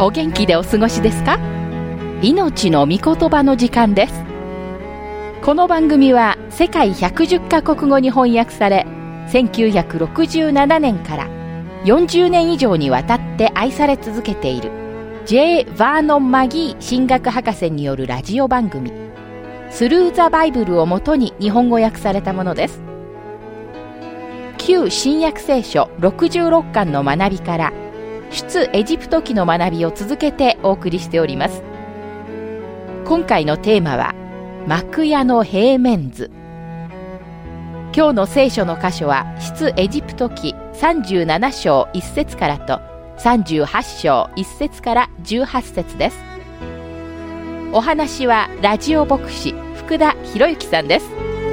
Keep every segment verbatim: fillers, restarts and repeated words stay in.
お元気でお過ごしですか？命の御言葉の時間です。この番組は世界ひゃくじゅっカ国語に翻訳され、せんきゅうひゃくろくじゅうななねんからよんじゅうねん以上にわたって愛され続けている J. バーノン・マギー神学博士によるラジオ番組スルー・ザ・バイブルをもとに日本語訳されたものです。旧新約聖書ろくじゅうろっかんの学びから出エジプト記の学びを続けてお送りしております。今回のテーマは幕屋の平面図。今日の聖書の箇所は出エジプト記さんじゅうななしょういっせつからとさんじゅうはちしょういっせつからじゅうはっせつです。お話はラジオ牧師福田博之さんです。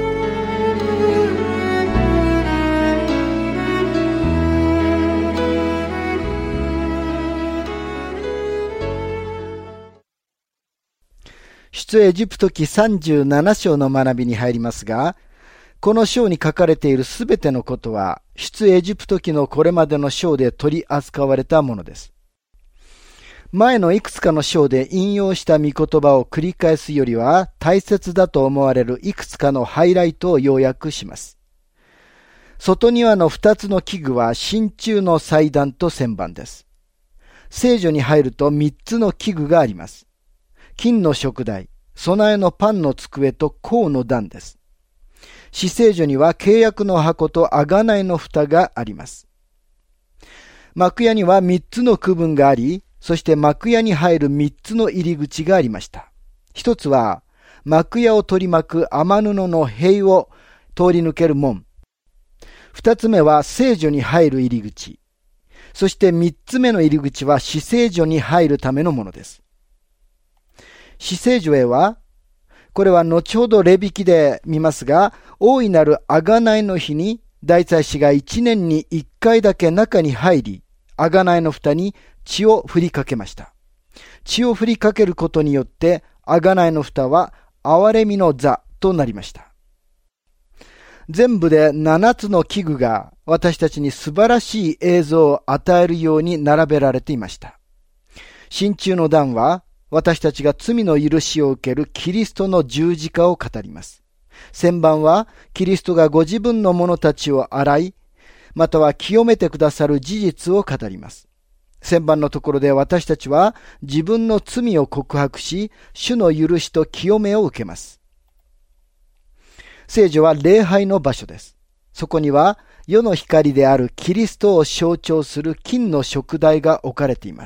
出エジプト記さんじゅうななしょうの学びに入りますが、この章に書かれているすべてのことは、出エジプト記のこれまでの章で取り扱われたものです。前のいくつかの章で引用した御言葉を繰り返すよりは、大切だと思われるいくつかのハイライトを要約します。外庭の二つの器具は真鍮の祭壇と旋盤です。聖所に入ると三つの器具があります。金の食台、備えのパンの机と香の壇です。至聖所には契約の箱と贖いの蓋があります。幕屋には三つの区分があり、そして幕屋に入る三つの入り口がありました。一つは幕屋を取り巻く雨布の塀を通り抜ける門。二つ目は聖所に入る入り口。そして三つ目の入り口は至聖所に入るためのものです。至聖所へは、これは後ほどレビ記で見ますが、大いなる贖いの日に大祭司が一年に一回だけ中に入り、贖いの蓋に血を振りかけました。血を振りかけることによって、贖いの蓋は憐れみの座となりました。全部で七つの器具が私たちに素晴らしい映像を与えるように並べられていました。真鍮の壇は、私たちが罪の許しを受けるキリストの十字架を語ります。旋盤はキリストがご自分の者たちを洗い、または清めてくださる事実を語ります。旋盤のところで私たちは自分の罪を告白し、主の許しと清めを受けます。聖所は礼拝の場所です。そこには世の光であるキリストを象徴する金の食台が置かれています。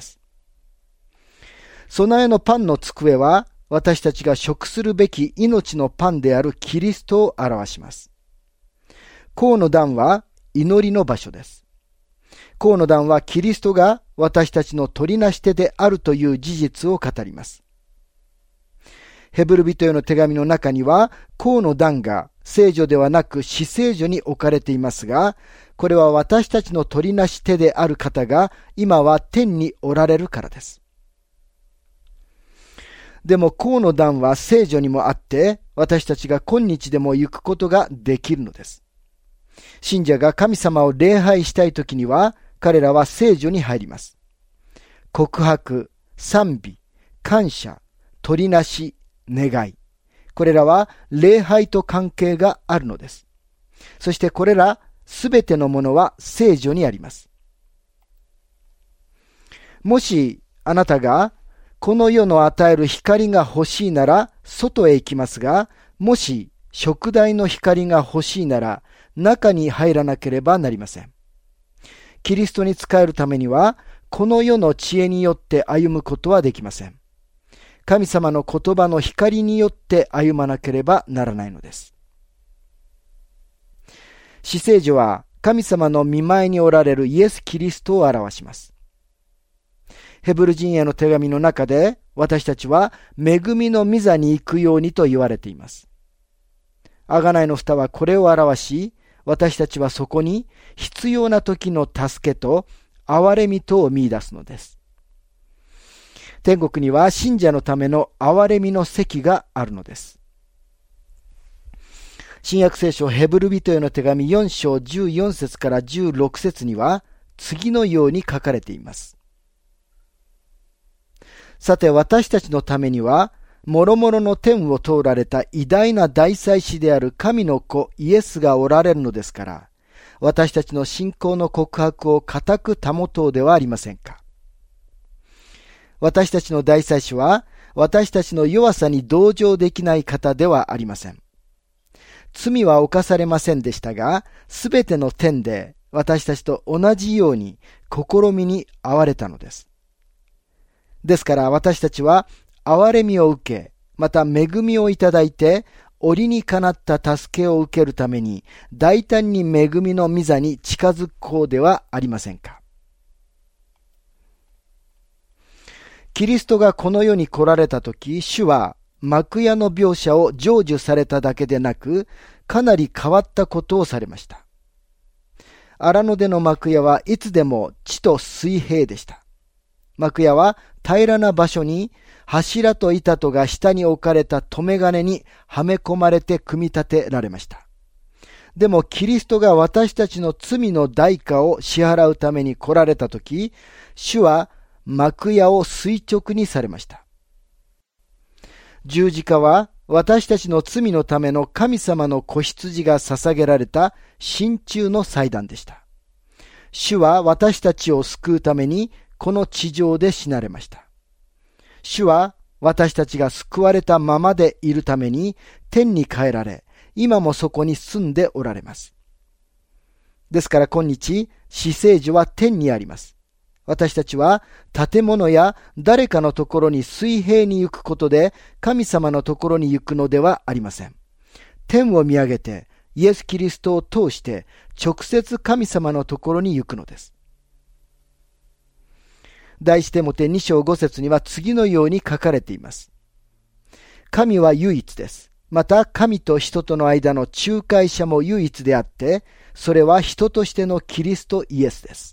備えのパンの机は私たちが食するべき命のパンであるキリストを表します。香の壇は祈りの場所です。香の壇はキリストが私たちの取りなし手であるという事実を語ります。ヘブル人への手紙の中には香の壇が聖所ではなく至聖所に置かれていますが、これは私たちの取りなし手である方が今は天におられるからです。でも香の壇は聖所にもあって、私たちが今日でも行くことができるのです。信者が神様を礼拝したいときには、彼らは聖所に入ります。告白、賛美、感謝、取りなし、願い。これらは礼拝と関係があるのです。そしてこれらすべてのものは聖所にあります。もしあなたがこの世の与える光が欲しいなら外へ行きますが、もし食台の光が欲しいなら中に入らなければなりません。キリストに仕えるためにはこの世の知恵によって歩むことはできません。神様の言葉の光によって歩まなければならないのです。至聖所は神様の御前におられるイエス・キリストを表します。ヘブル人への手紙の中で私たちは恵みの御座に行くようにと言われています。贖いの蓋はこれを表し、私たちはそこに必要な時の助けと憐れみとを見出すのです。天国には信者のための憐れみの席があるのです。新約聖書ヘブル人への手紙よん章じゅうよん節からじゅうろく節には次のように書かれています。 さて私たちのためには、諸々の天を通られた偉大な大祭司である神の子イエスがおられるのですから、私たちの信仰の告白を固く保とうではありませんか。私たちの大祭司は、私たちの弱さに同情できない方ではありません。罪は犯されませんでしたが、すべての点で私たちと同じように試みに遭われたのです。ですから私たちは憐れみを受け、また恵みをいただいて、折にかなった助けを受けるために、大胆に恵みの御座に近づこうではありませんか。キリストがこの世に来られたとき、主は幕屋の描写を成就されただけでなく、かなり変わったことをされました。荒野での幕屋はいつでも地と水平でした。幕屋は平らな場所に柱と板とが下に置かれた留め金にはめ込まれて組み立てられました。でもキリストが私たちの罪の代価を支払うために来られたとき、主は幕屋を垂直にされました。十字架は私たちの罪のための神様の子羊が捧げられた真鍮の祭壇でした。主は私たちを救うためにこの地上で死なれました。主は私たちが救われたままでいるために天に帰られ、今もそこに住んでおられます。ですから今日、至聖所は天にあります。私たちは建物や誰かのところに水平に行くことで神様のところに行くのではありません。天を見上げてイエス・キリストを通して直接神様のところに行くのです。第一テモテに章ご節には次のように書かれています。神は唯一です。また神と人との間の仲介者も唯一であって、それは人としてのキリストイエスです。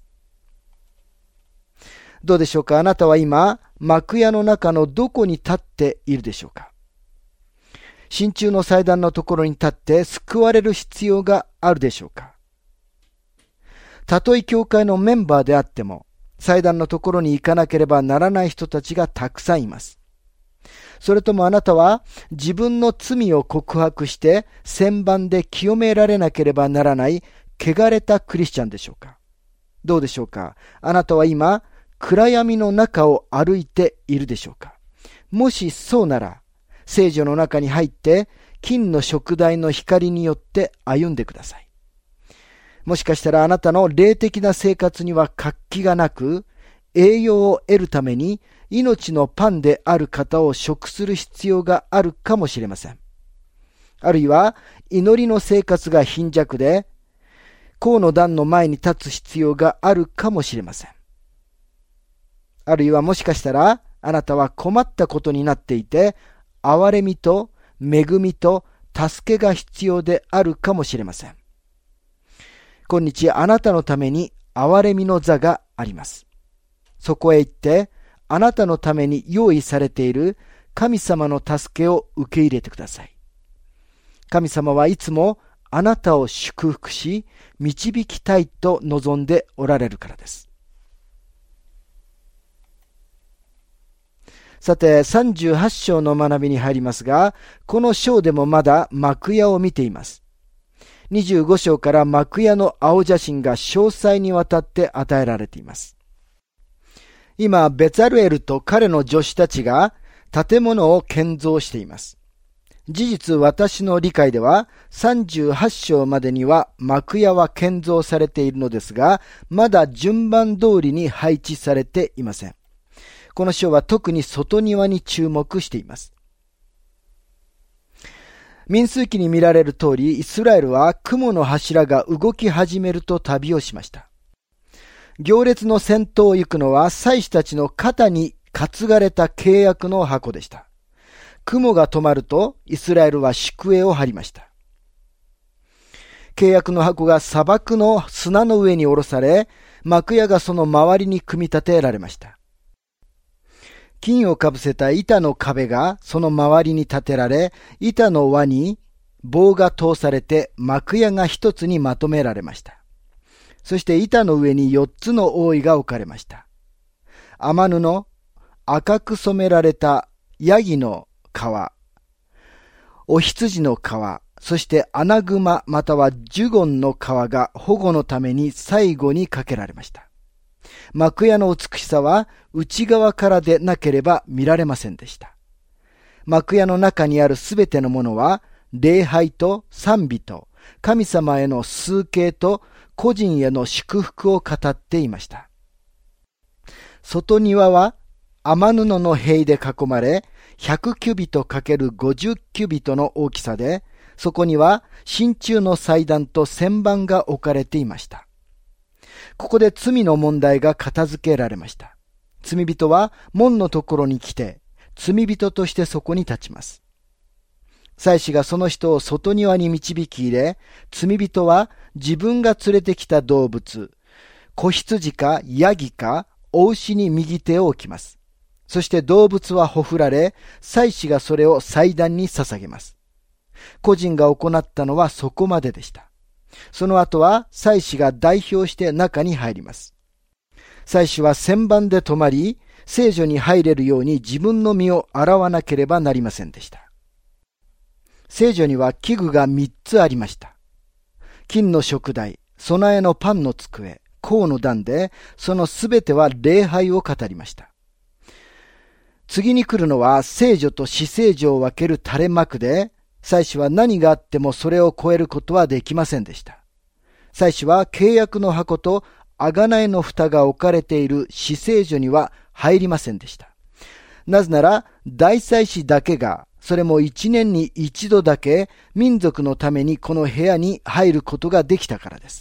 どうでしょうか。あなたは今、幕屋の中のどこに立っているでしょうか。真鍮の祭壇のところに立って救われる必要があるでしょうか。たとえ教会のメンバーであっても、祭壇のところに行かなければならない人たちがたくさんいます。それともあなたは自分の罪を告白して洗版で清められなければならない汚れたクリスチャンでしょうか。どうでしょうか。あなたは今、暗闇の中を歩いているでしょうか。もしそうなら、聖所の中に入って金の燭台の光によって歩んでください。もしかしたらあなたの霊的な生活には活気がなく、栄養を得るために命のパンである方を食する必要があるかもしれません。あるいは祈りの生活が貧弱で、河の段の前に立つ必要があるかもしれません。あるいはもしかしたらあなたは困ったことになっていて、憐れみと恵みと助けが必要であるかもしれません。今日あなたのために憐れみの座があります。そこへ行ってあなたのために用意されている神様の助けを受け入れてください。神様はいつもあなたを祝福し導きたいと望んでおられるからです。さてさんじゅうはち章の学びに入りますが、この章でもまだ幕屋を見ています。にじゅうご章から幕屋の青写真が詳細にわたって与えられています。今ベツァルエルと彼の助手たちが建物を建造しています。事実私の理解ではさんじゅうはち章までには幕屋は建造されているのですが、まだ順番通りに配置されていません。この章は特に外庭に注目しています。民数記に見られる通り、イスラエルは雲の柱が動き始めると旅をしました。行列の先頭を行くのは祭司たちの肩に担がれた契約の箱でした。雲が止まるとイスラエルは宿営を張りました。契約の箱が砂漠の砂の上に下ろされ、幕屋がその周りに組み立てられました。金をかぶせた板の壁がその周りに立てられ、板の輪に棒が通されて幕屋が一つにまとめられました。そして板の上に四つの覆いが置かれました。雨布、 赤く染められたヤギの皮、お羊の皮、そしてアナグマまたはジュゴンの皮が保護のために最後にかけられました。幕屋の美しさは内側からでなければ見られませんでした。幕屋の中にあるすべてのものは礼拝と賛美と神様への崇敬と個人への祝福を語っていました。外庭は雨布の塀で囲まれ、ひゃくキュビトかけるごじゅうキュビトの大きさで、そこには真鍮の祭壇と旋盤が置かれていました。ここで罪の問題が片付けられました。罪人は門のところに来て、罪人としてそこに立ちます。祭司がその人を外庭に導き入れ、罪人は自分が連れてきた動物、子羊かヤギかお牛に右手を置きます。そして動物はほふられ、祭司がそれを祭壇に捧げます。個人が行ったのはそこまででした。その後は祭司が代表して中に入ります。祭司は旋盤で止まり、聖所に入れるように自分の身を洗わなければなりませんでした。聖所には器具が三つありました。金の食台、備えのパンの机、香の壇で、そのすべては礼拝を語りました。次に来るのは聖所と至聖所を分ける垂れ幕で、祭司は何があってもそれを超えることはできませんでした。祭司は契約の箱と贖いの蓋が置かれている至聖所には入りませんでした。なぜなら大祭司だけが、それも一年に一度だけ民族のためにこの部屋に入ることができたからです。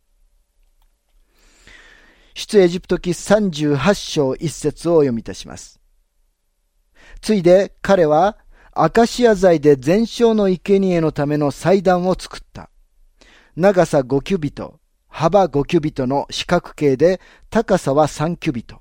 出エジプト記さんじゅうはち章一節をお読みいたします。ついで彼はアカシア材で全焼の生贄のための祭壇を作った。長さごキュビト、幅ごキュビトの四角形で高さはさんキュビト。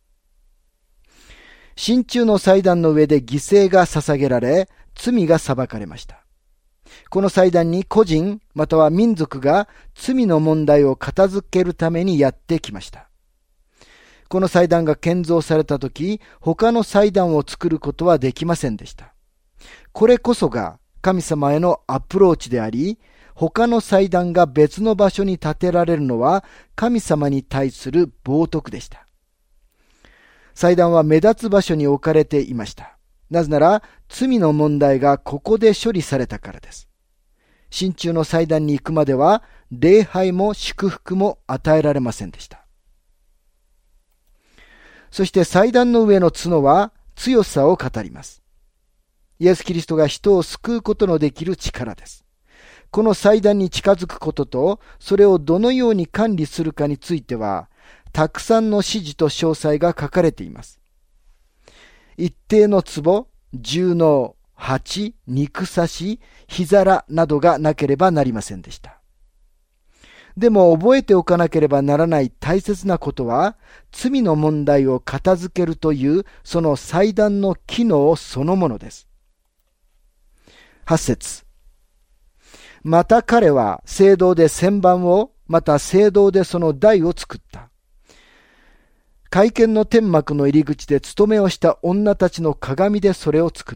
真鍮の祭壇の上で犠牲が捧げられ、罪が裁かれました。この祭壇に個人または民族が罪の問題を片付けるためにやってきました。この祭壇が建造されたとき、他の祭壇を作ることはできませんでした。これこそが神様へのアプローチであり、他の祭壇が別の場所に建てられるのは神様に対する冒涜でした。祭壇は目立つ場所に置かれていました。なぜなら罪の問題がここで処理されたからです。真鍮の祭壇に行くまでは礼拝も祝福も与えられませんでした。そして祭壇の上の角は強さを語ります。イエス・キリストが人を救うことのできる力です。この祭壇に近づくことと、それをどのように管理するかについては、たくさんの指示と詳細が書かれています。一定の壺、重納、鉢、肉刺し、火皿などがなければなりませんでした。でも覚えておかなければならない大切なことは、罪の問題を片付けるというその祭壇の機能そのものです。はち節。また彼は聖堂で旋盤を、また聖堂でその台を作った。会見の天幕の入り口で務めをした女たちの鏡でそれを作った。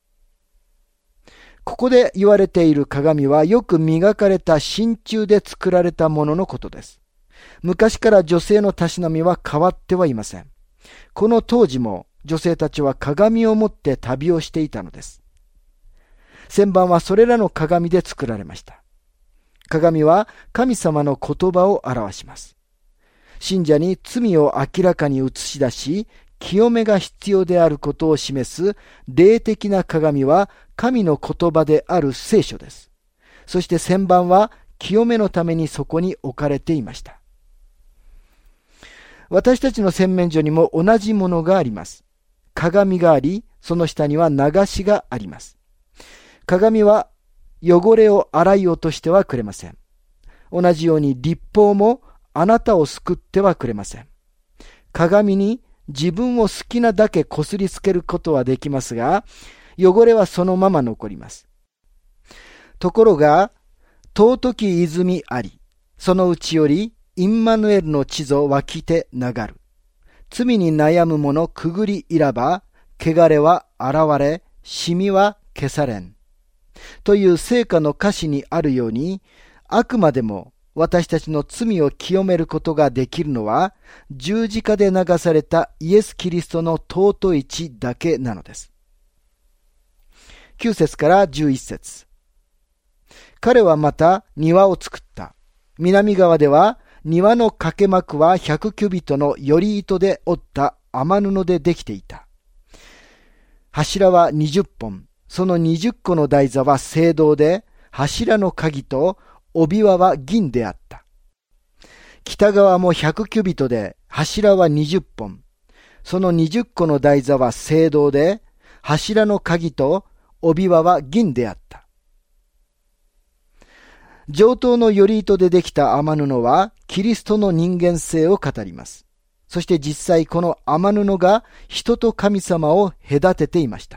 ここで言われている鏡はよく磨かれた真鍮で作られたもののことです。昔から女性のたしなみは変わってはいません。この当時も女性たちは鏡を持って旅をしていたのです。旋盤はそれらの鏡で作られました。鏡は神様の言葉を表します。信者に罪を明らかに映し出し、清めが必要であることを示す霊的な鏡は神の言葉である聖書です。そして旋盤は清めのためにそこに置かれていました。私たちの洗面所にも同じものがあります。鏡があり、その下には流しがあります。鏡は汚れを洗い落としてはくれません。同じように律法もあなたを救ってはくれません。鏡に自分を好きなだけこすりつけることはできますが、汚れはそのまま残ります。ところが、尊き泉あり、そのうちよりインマヌエルの地蔵湧きて流る。 罪に悩む者くぐりいらば、汚れは現れ、シミは消されん。という聖歌の歌詞にあるように、あくまでも私たちの罪を清めることができるのは、十字架で流されたイエス・キリストの尊い血だけなのです。きゅう節からじゅういち節。彼はまた庭を作った。南側では庭の掛け幕は百キュビットのより糸で織った雨布でできていた。柱はにじゅっぽん、そのにじゅっこの台座は青銅で、柱の鍵と帯輪は銀であった。北側も百キュビットで、柱はにじゅっぽん、そのにじゅっこの台座は青銅で、柱の鍵と帯輪は銀であった。上等のより糸でできた雨布はキリストの人間性を語ります。そして実際この雨布が人と神様を隔てていました。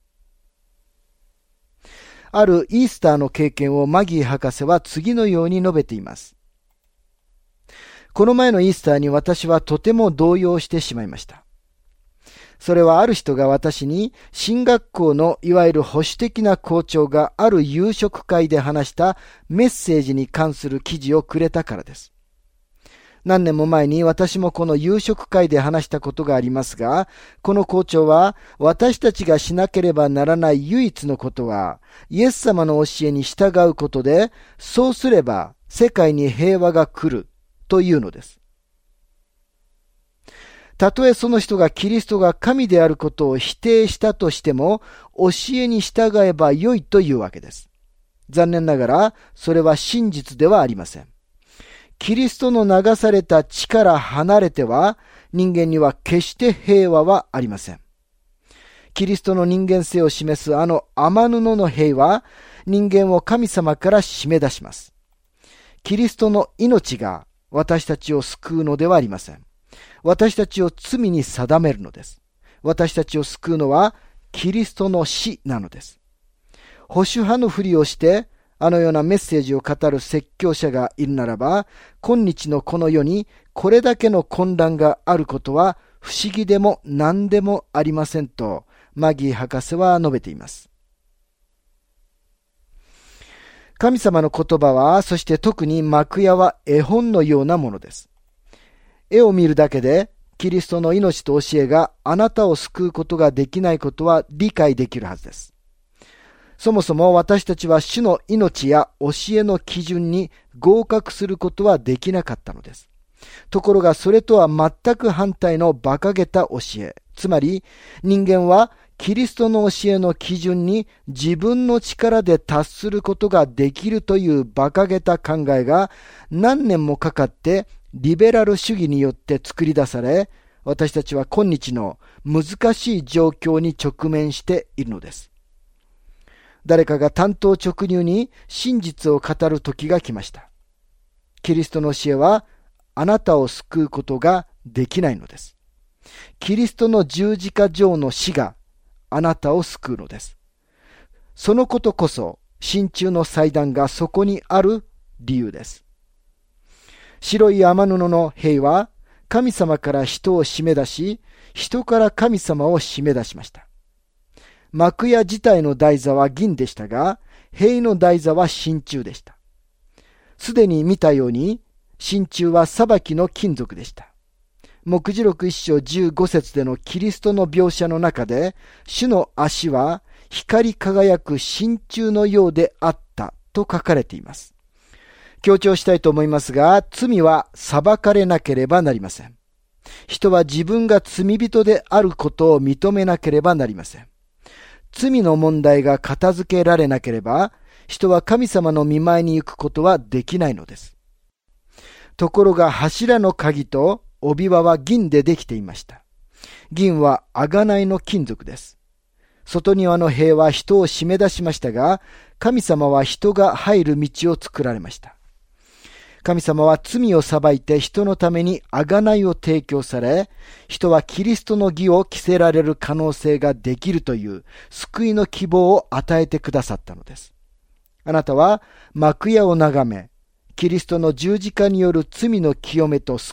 あるイースターの経験をマギー博士は次のように述べています。この前のイースターに私はとても動揺してしまいました。それはある人が私に神学校のいわゆる保守的な校長がある夕食会で話したメッセージに関する記事をくれたからです。何年も前に私もこの夕食会で話したことがありますが、この校長は私たちがしなければならない唯一のことはイエス様の教えに従うことで、そうすれば世界に平和が来るというのです。たとえその人がキリストが神であることを否定したとしても、教えに従えばよいというわけです。残念ながら、それは真実ではありません。キリストの流された血から離れては、人間には決して平和はありません。キリストの人間性を示すあの雨布の平和、人間を神様から締め出します。キリストの命が私たちを救うのではありません。私たちを罪に定めるのです。私たちを救うのはキリストの死なのです。保守派のふりをしてあのようなメッセージを語る説教者がいるならば、今日のこの世にこれだけの混乱があることは不思議でも何でもありませんとマギー博士は述べています。神様の言葉は、そして特に幕屋は絵本のようなものです。絵を見るだけでキリストの命と教えがあなたを救うことができないことは理解できるはずです。そもそも私たちは主の命や教えの基準に合格することはできなかったのです。ところがそれとは全く反対の馬鹿げた教え、つまり人間はキリストの教えの基準に自分の力で達することができるという馬鹿げた考えが何年もかかってリベラル主義によって作り出され、私たちは今日の難しい状況に直面しているのです。誰かが単刀直入に真実を語る時が来ました。キリストの教えはあなたを救うことができないのです。キリストの十字架上の死があなたを救うのです。そのことこそ真鍮の祭壇がそこにある理由です。白い雨布の塀は神様から人を締め出し、人から神様を締め出しました。幕屋自体の台座は銀でしたが、塀の台座は真鍮でした。すでに見たように、真鍮は裁きの金属でした。黙示録一章十五節でのキリストの描写の中で、主の足は光り輝く真鍮のようであったと書かれています。強調したいと思いますが、罪は裁かれなければなりません。人は自分が罪人であることを認めなければなりません。罪の問題が片付けられなければ、人は神様の御前に行くことはできないのです。ところが柱の鍵と帯輪は銀でできていました。銀は贖いの金属です。外庭の塀は人を締め出しましたが、神様は人が入る道を作られました。神様は罪を裁いて人のために贖いを提供され、人はキリストの義を着せられる可能性ができるという救いの希望を与えてくださったのです。あなたは幕屋を眺め、キリストの十字架による罪の清めと救い、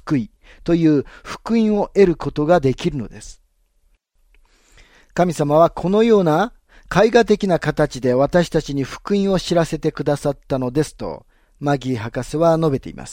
という福音を得ることができるのです。神様はこのような絵画的な形で私たちに福音を知らせてくださったのですと、マギー博士は述べています。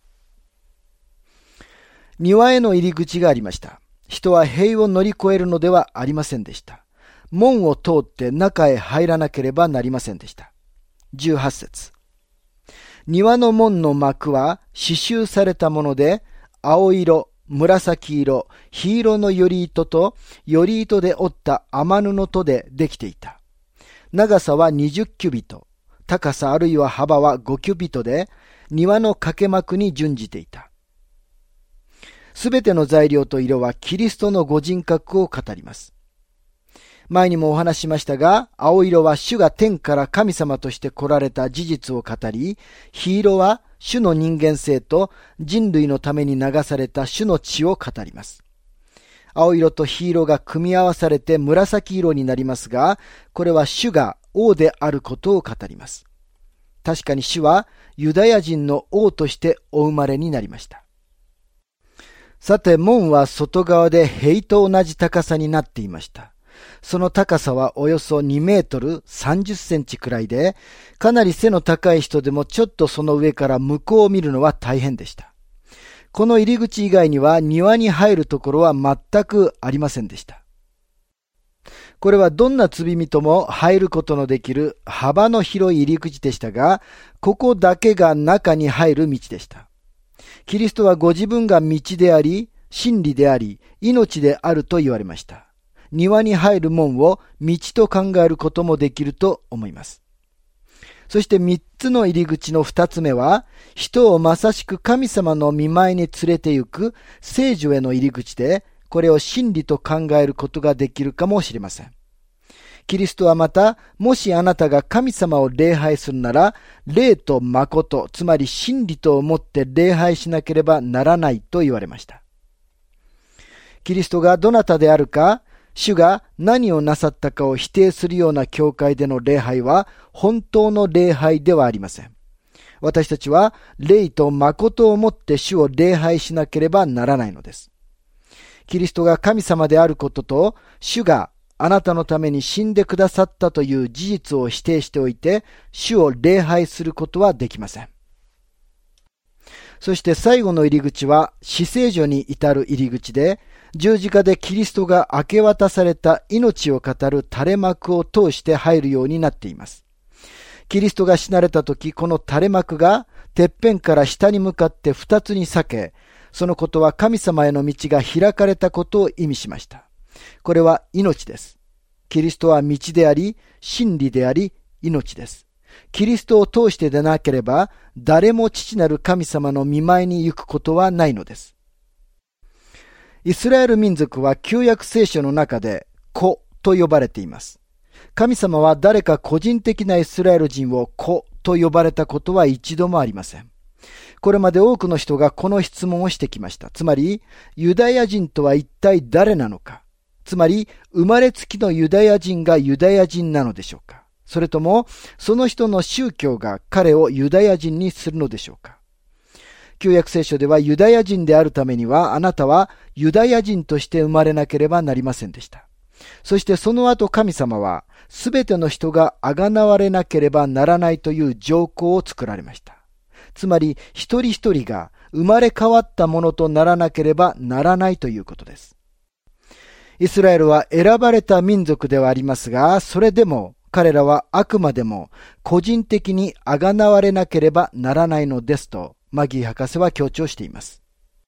庭への入り口がありました。人は塀を乗り越えるのではありませんでした。門を通って中へ入らなければなりませんでした。じゅうはち節。庭の門の幕は刺繍されたもので、青色、紫色、黄色のより糸と、より糸で織った雨布とでできていた。長さはにじゅうキュビト、高さあるいは幅はごキュビトで、庭の掛け幕に準じていた。すべての材料と色はキリストのご人格を語ります。前にもお話ししましたが、青色は主が天から神様として来られた事実を語り、黄色は主の人間性と人類のために流された主の血を語ります。青色と黄色が組み合わされて紫色になりますが、これは主が王であることを語ります。確かに主はユダヤ人の王としてお生まれになりました。さて、門は外側で塀と同じ高さになっていました。その高さはおよそにメートルさんじゅっセンチくらいで、かなり背の高い人でもちょっとその上から向こうを見るのは大変でした。この入り口以外には庭に入るところは全くありませんでした。これはどんな罪人も入ることのできる幅の広い入り口でしたが、ここだけが中に入る道でした。キリストはご自分が道であり、真理であり、命であると言われました。庭に入る門を道と考えることもできると思います。そして三つの入り口の二つ目は、人をまさしく神様の御前に連れて行く聖女への入り口で、これを真理と考えることができるかもしれません。キリストはまた、もしあなたが神様を礼拝するなら、霊と誠、つまり真理と思って礼拝しなければならないと言われました。キリストがどなたであるか、主が何をなさったかを否定するような教会での礼拝は本当の礼拝ではありません。私たちは霊と誠をもって主を礼拝しなければならないのです。キリストが神様であることと、主があなたのために死んでくださったという事実を否定しておいて、主を礼拝することはできません。そして最後の入り口は至聖所に至る入り口で、十字架でキリストが明け渡された命を語る垂れ幕を通して入るようになっています。キリストが死なれたとき、この垂れ幕がてっぺんから下に向かって二つに裂け、そのことは神様への道が開かれたことを意味しました。これは命です。キリストは道であり、真理であり、命です。キリストを通してでなければ、誰も父なる神様の御前に行くことはないのです。イスラエル民族は旧約聖書の中で子と呼ばれています。神様は誰か個人的なイスラエル人を子と呼ばれたことは一度もありません。これまで多くの人がこの質問をしてきました。つまり、ユダヤ人とは一体誰なのか。つまり、生まれつきのユダヤ人がユダヤ人なのでしょうか。それとも、その人の宗教が彼をユダヤ人にするのでしょうか。旧約聖書ではユダヤ人であるためにはあなたはユダヤ人として生まれなければなりませんでした。そしてその後神様はすべての人があがなわれなければならないという条項を作られました。つまり一人一人が生まれ変わったものとならなければならないということです。イスラエルは選ばれた民族ではありますが、それでも彼らはあくまでも個人的にあがなわれなければならないのですとマギー博士は強調しています。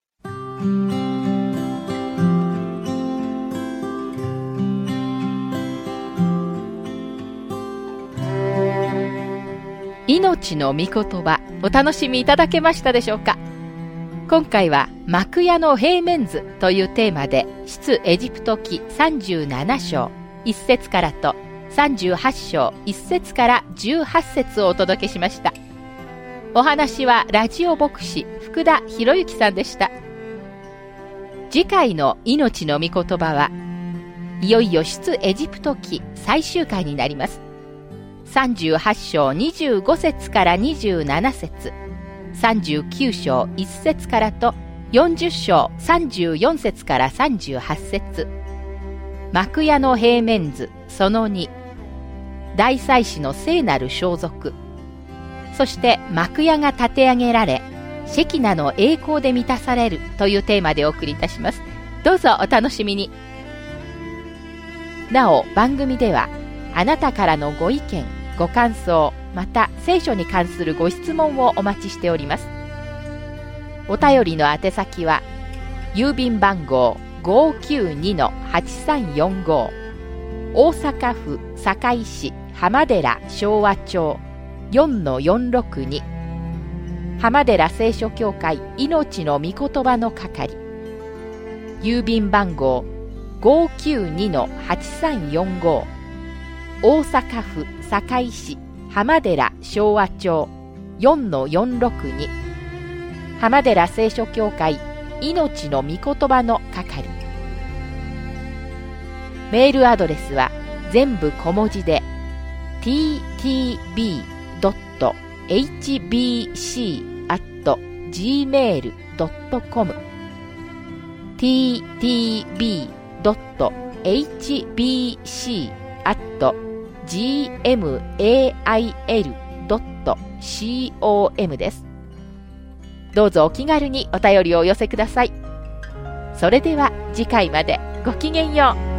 命の御言葉、お楽しみいただけましたでしょうか。今回は幕屋の平面図というテーマで出エジプト記さんじゅうなな章いっ節からとさんじゅうはち章いっ節からじゅうはち節をお届けしました。お話はラジオ牧師福田博之さんでした。次回の命の御言葉はいよいよ出エジプト記最終回になります。さんじゅうはち章にじゅうご節からにじゅうなな節、さんじゅうきゅう章いっ節からとよんじゅっ章さんじゅうよん節からさんじゅうはち節、幕屋の平面図そのに、大祭司の聖なる装束、そして幕屋が立て上げられ、シェキナの栄光で満たされるというテーマでお送りいたします。どうぞお楽しみに。なお、番組ではあなたからのご意見、ご感想、また聖書に関するご質問をお待ちしております。お便りの宛先は郵便番号 ごーきゅうにのはちさんよんご、大阪府堺市浜寺昭和町 よんのよんろくに、浜寺聖書協会命の御言葉の係、郵便番号 ごーきゅうにのはちさんよんご、大阪府堺市浜寺昭和町 よんのよんろくに、浜寺聖書協会命の御言葉の係。メールアドレスは全部小文字で ティーティービードットエイチビーシーアットジーメールドットコム ティーティービードットエイチビーシーアットジーエムエーアイエルドットコム です。どうぞお気軽にお便りをお寄せください。それでは次回までごきげんよう。